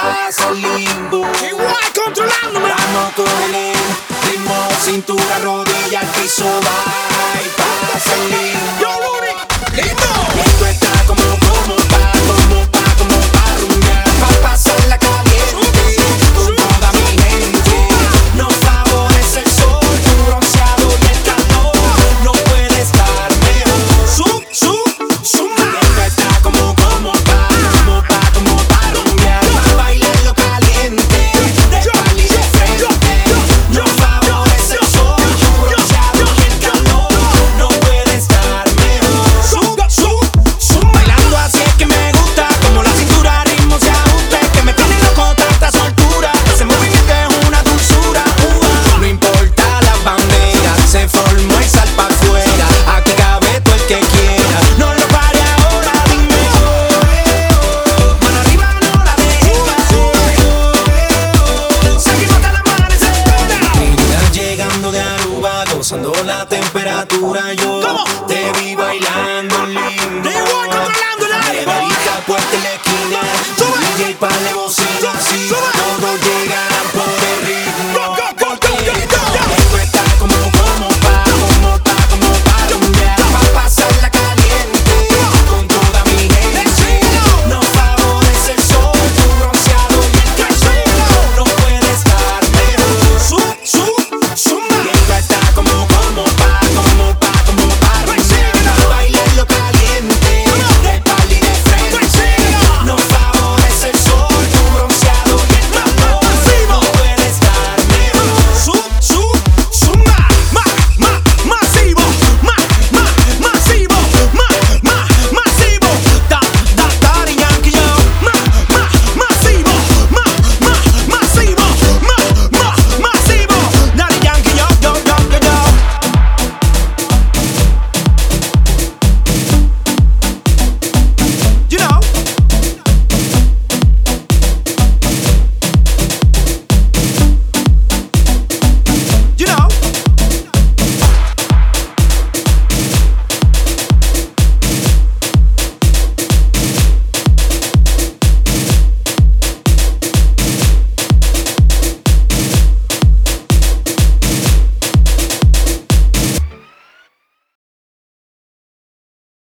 pasa el limbo. Igual controlándome. Vamos con el ritmo, cintura, rodilla, al piso, va y pasa el limbo. Yo, Rudy, lindo. Esto está como pa' rumbear, pa' pasarla caliente con toda mi gente. Nos favorece el sol, tu bronceado y el calor. No puede estar mejor. Suma. Esto está como pa' rumbear, pa' bailarlo caliente, de espalda y de frente. Nos favorece el sol, tu bronceado y el calor. No puede estar mejor. Bailando así es que me gusta, como la cintura al ritmo se ajusta. Es que me tiene loco tanta soltura, ese movimiento es una dulzura. No importa las banderas, se formó y sal pa' afuera. Aquí cabe todo el que quiera, no lo pare ahora, dime mano arriba, no la dejes. Seguimos hasta el amanecer. Trinidad llegando de Aruba, gozando la temperatura. Yo